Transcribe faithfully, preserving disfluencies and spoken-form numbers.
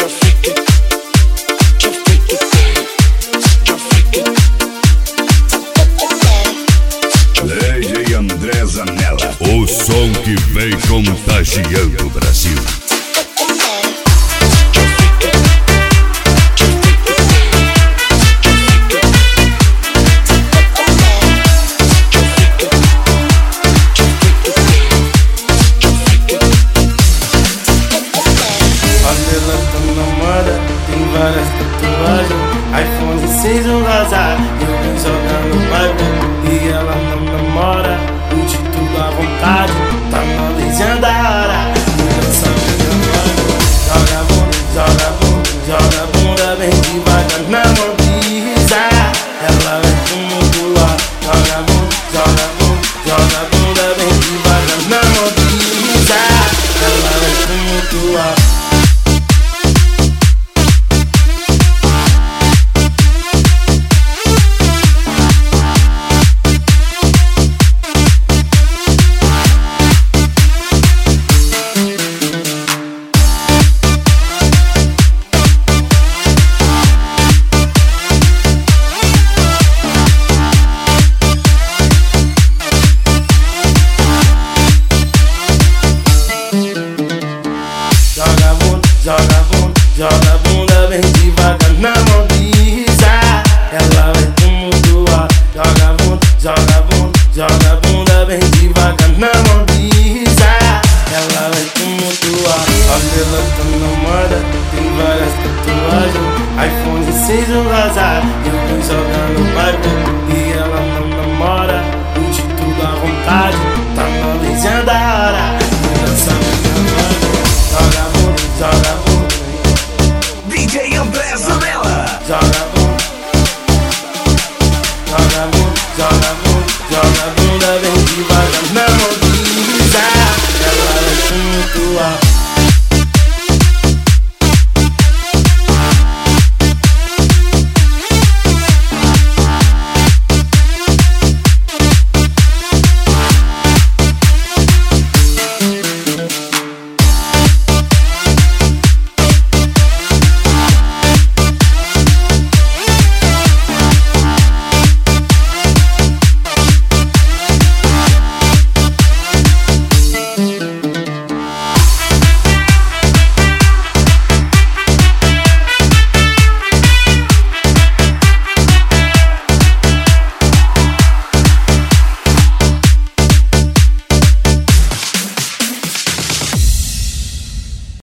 O som que vem contagiando o Brasil. Ela tá na moda, tem várias tatuagens, iPhone seis ou azar. Eu vim jogando bairro e ela não namora. Curte tudo à vontade, tá na legenda da hora. Dança minha mano, joga bunda, joga bunda, joga bunda bem devagar na mão pisa. Ela vem tumultuar, joga bunda, joga bunda, joga bunda bem devagar na mão pisa. Ela vem tumultuar. Joga bunda, joga bunda bem devagar na mão pisa. Ela vai tumultuar. Joga bunda, joga bunda, joga bunda bem devagar na mão pisa. Ela vai tumultuar. A Bela tá na moda, tem várias tatuagens, iPhone seis ou azar. Eu vim jogando bairro e ela não namora. Curte tudo à vontade, tá na legenda da hora.